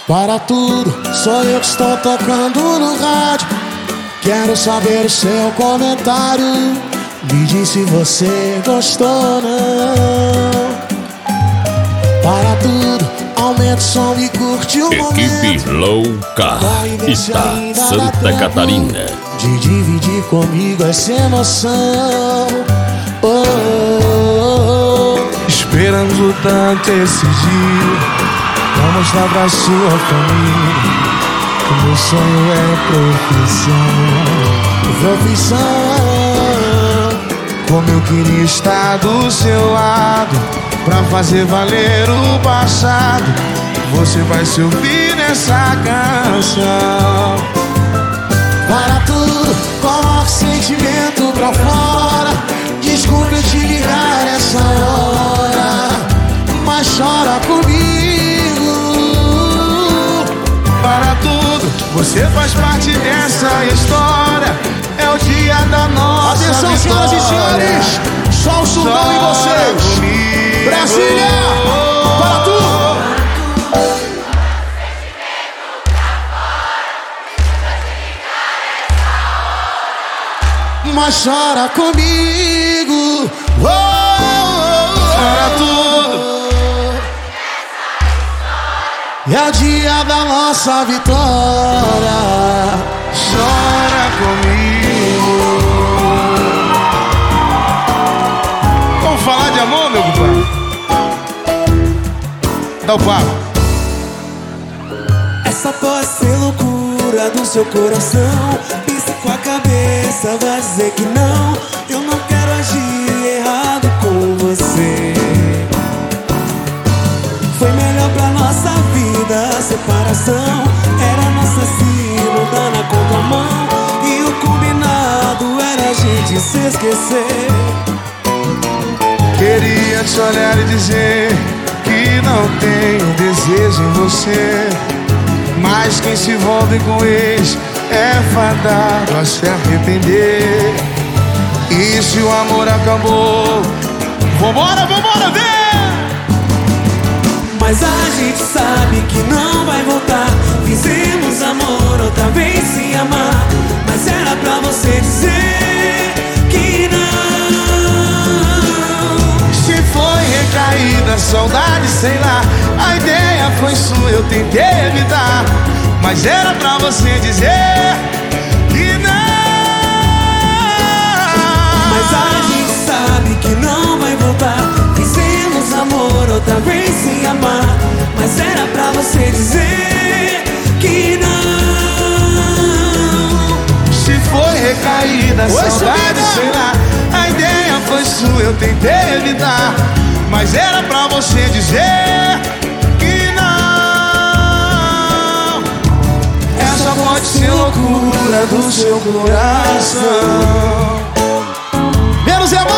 Para tudo, sou eu que estou tocando no rádio. Quero saber o seu comentário. Me diz se você gostou ou não. Para tudo, aumenta o som e curte o momento. Equipe Louca, Ita, Santa Catarina. De dividir comigo essa emoção. Oh, oh, oh. Esperando tanto esse dia pra mostrar pra sua família que meu sonho é profissão. Como eu queria estar do seu lado pra fazer valer o passado. Você vai se ouvir nessa canção. Para tudo, coloque sentimento pra fora. Desculpa eu te ligar nessa hora, mas chora comigo. Para tudo, você faz parte dessa história. É o dia da nossa Atenção, vitória. senhoras e senhores, só o surdão em vocês. Comigo. Brasília, para tudo. Mas chora comigo. Oh, oh, oh, Para tudo. É o dia da nossa vitória. Chora comigo. Vamos falar de amor, meu compadre? Dá o papo. Essa pode ser loucura do seu coração. Pensa com a cabeça, vai dizer que não. Eu não quero agir errado com você. Foi melhor pra nossa vida a separação. Era nossa segunda na contramão. E o combinado era a gente se esquecer. Queria te olhar e dizer que não tenho desejo em você. Mas quem se envolve com ex é fadado a se arrepender. E se o amor acabou, vambora, vambora, vem! Mas a gente sabe que não vai voltar. Fizemos amor outra vez sem amar. Mas era pra você dizer que não. Se foi recaída, saudade, sei lá. A ideia foi sua, eu tentei evitar. Mas era pra você dizer que não. Mas a gente sabe que não vai voltar. Fizemos amor outra vez sem amar. Mas era pra você dizer que não. Se foi recaída, saudade, sei lá. A ideia foi sua, eu tentei evitar. Mas era pra você dizer que não. Essa pode ser loucura do seu coração. menos é mais.